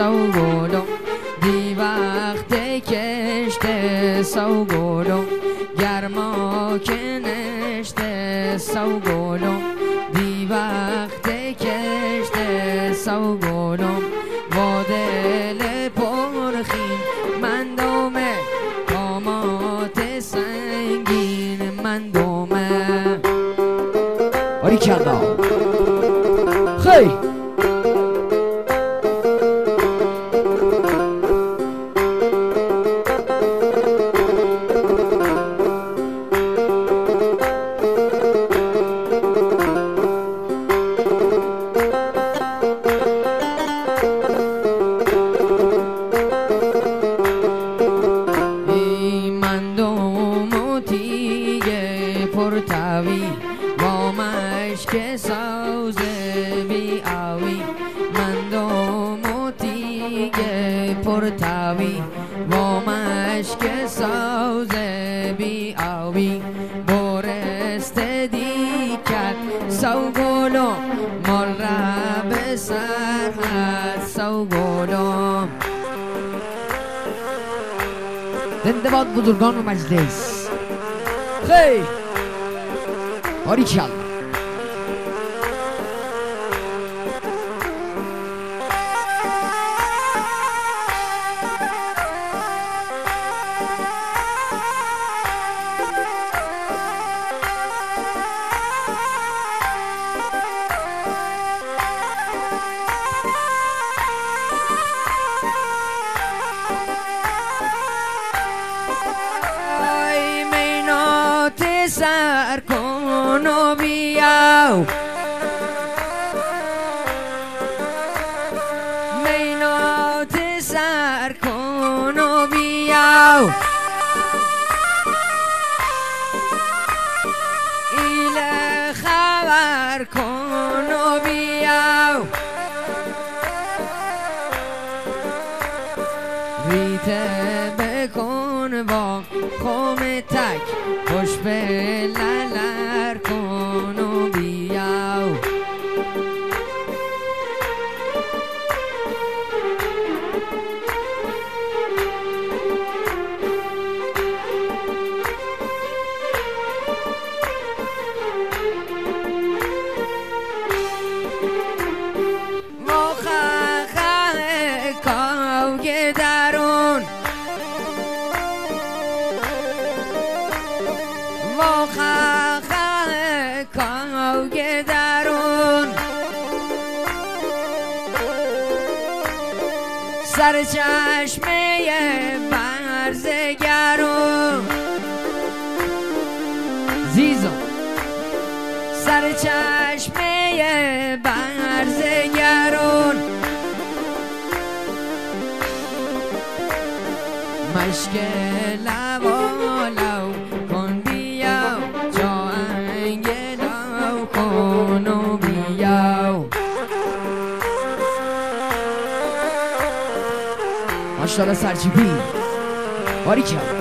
سوگلم دی وقت کشته سوگلم گرما کنشته سوگلم دی وقت کشته سوگلم با دل پرخین من دومه قامات سنگین من دومه آری کلا خیلی پرتاوی با مشک سوز بی آوی من دوم تیگه پرتاوی با مشک سوز بی آوی برست دیکت سوگلو مال را به سرحد سوگلو زنده باد بزرگان و مجلس خیلی باریکالله سر کن و بیاو مینات سر کن و بیاو ایل خبر کن و بیاو ریته بکن با خوم تک خوش به لالر کن و بیاو مخخه کاوگ درون مخخه کاوگ درون سر چشمه برزگرون زیزو سر چشمه برزگرون مشک لوالو کن بیاو جا انگلو کن و بیاو ماشاءالله سرچیپی باریکالله